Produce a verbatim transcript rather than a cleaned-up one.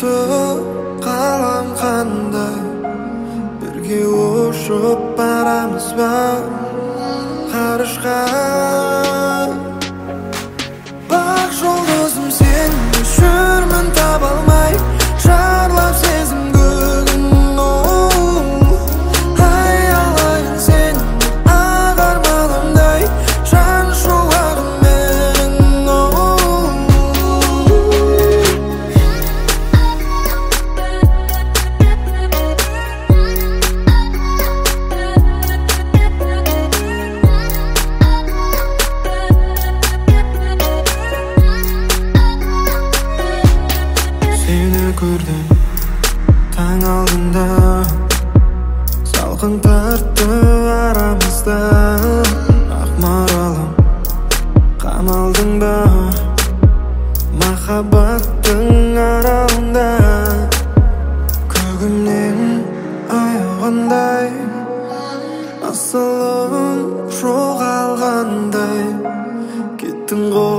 қалам қандай бірге ұшып барамыз ба ғарышқа. Бақ жұлдызым сен жүрмін таба алмай шарлап сезім көгін. Аялайын сен ақ арманымдай жан шуағым менің. Сені көрдім таң алдында, салқын тартты арамызда. Ақ маралым қамалдың ба махаббаттың аралында. Көгімнен аяғандай асылым жоғалғандай кеттің ғой.